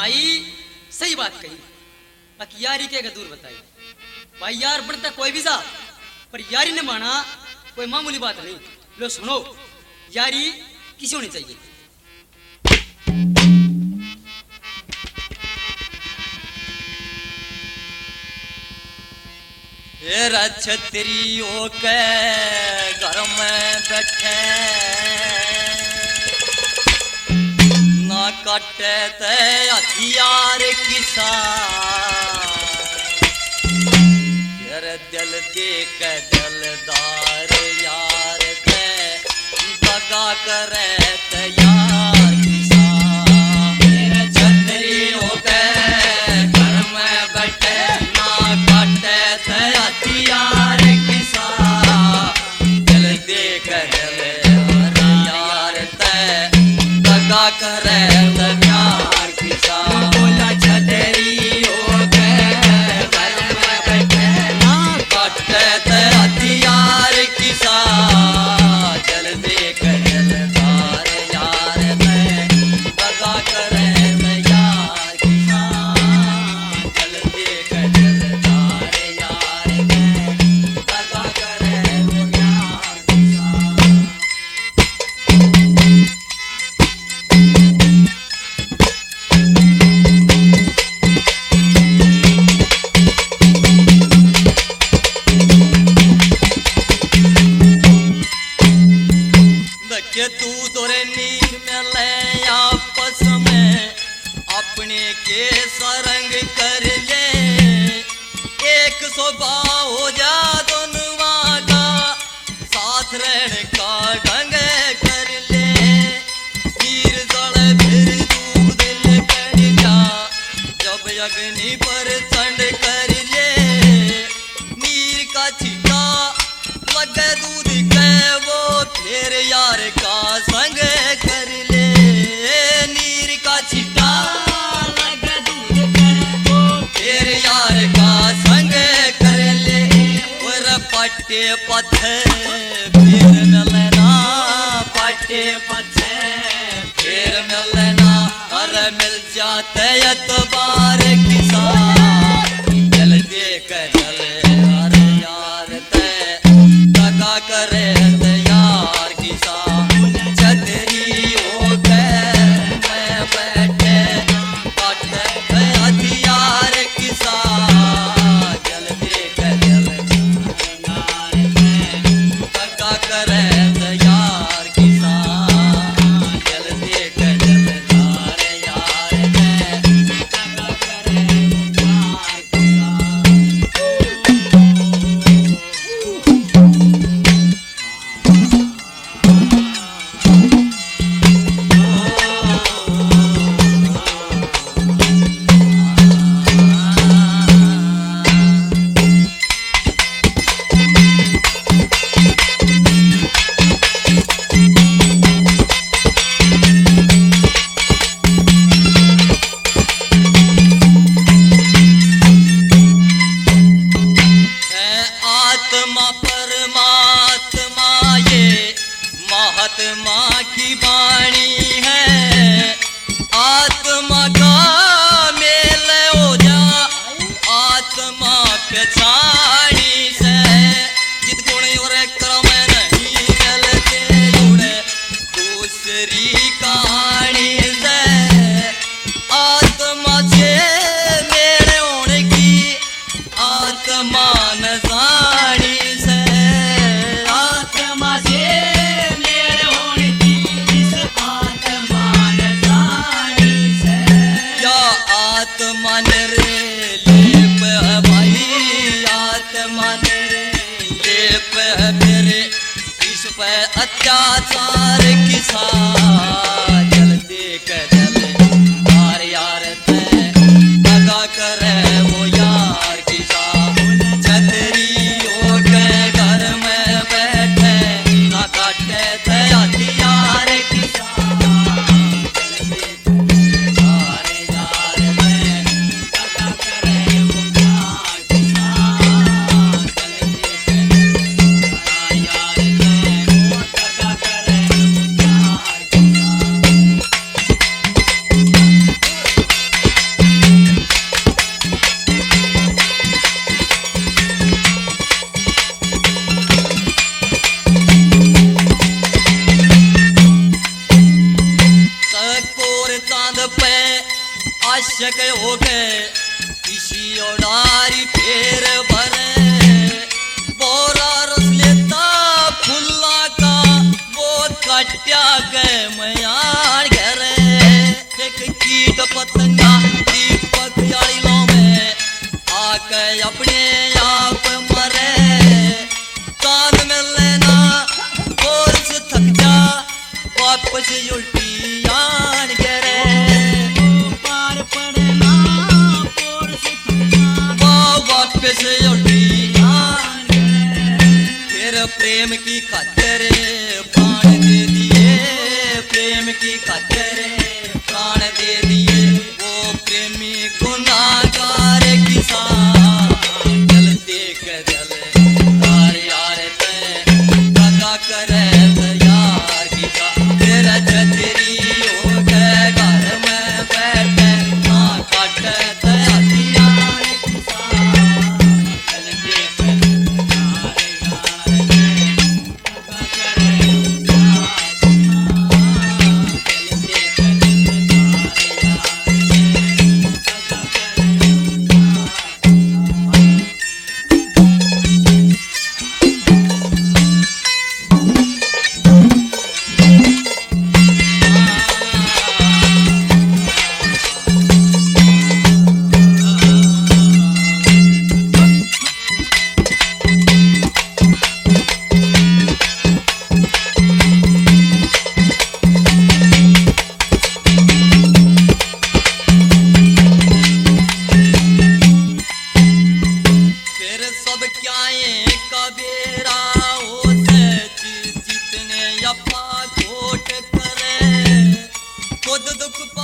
भाई सही बात कही। बाकी यारी के दूर बताई भाई, यार बढ़ता कोई भी जा, पर यारी ने माना कोई मामूली बात नहीं। लो सुनो, यारी किसी होनी चाहिए। छतरियों के घर में बैठे ना काटे ते हथियार किसान, दिल देख दिलदार यार ते दगा करे ते यार किसान। छतरियों के घर में बैठे ना काटे ते हथियार किसान, दिल देख दिलदार यार ते दगा करे ते यार किसान। बोला छतरियों के घर में बैठे ना काटे ते हथियार किसान, दिल देख दिलदार यार ते दगा करे ते यार किसान, दिल देख दिलदार यार ते दगा करे ते यार किसान। देखे तू तोरे नीर में ले आपस में अपने के सरंग कर ले, एक स्वभाव हो जा दोनों का साथ रहने का ढंग कर ले। नीर जल फिर दूध कड़ जा जब अग्नि पर चंड कर ले, नीर का छिटा लगे दूध के वो फिर यार का संग कर ले। नीर का छिटा लगे दूध के वो फिर यार का संग कर ले। और पट्टे पत्थर फिर मिलना, पट्टे पत्थर फिर मिलना, अरे मिल जाते एतबार किसान, दिल देख दिल अरे यार ते दगा करे ते यार किसान। छतरियों के में बैठे काटे ते हथियार किसान, दिल देख दिलदार ते दगा करे ते यार किसान, दिल देख दिलदार यार ते दगा करे ते यार किसान। है आत्मा परमात्मा ये महात्मा की वाणी है, आत्मा का मेल हो जा आत्मा पहचानी से। जित गुण और क्रम नहीं मिलते जुड़े दूसरी कहानी से, आत्मा से मेल होने की आत्मा न जानी से, आत्मा से मेल होने की इस आत्मा न जानी से। या आत्मा रे लेप है भाई, आत्मा रे लेप है मेरे इस पे अत्याचार किसान, जल देख दिलदार यार ते दगा करे वो यार किसान। छतरियों के घर में बैठे ना काटे ते हथियार किसान, दिल देख दिलदार यार ते दगा करे वो यार किसान, दिल देख दिलदार यार ते दगा करे वो यार किसान। चांद पे आशिक हो गए किसी ओडारी फेर भरे बोरा रस लेता फुल्ला का वो कट्या गए मयान घरे एक कीट पतंगा दीपक याड़िलों में आके अपने आप मरे चांद में लेना और से थक जा वापस उल्टी यान घरे पार पड़ना और से थक जा वापस उल्टी यान फिर प्रेम की खातिर प्राण दे दिए प्रेम की खातिर प्राण दे दिए वो प्रेमी गुनाहगार किसान जलते कदल तार यार ते दगा करे यार की का तेरा छतरी हो गए घर में बैठे ना काटे तैयार खुद दुख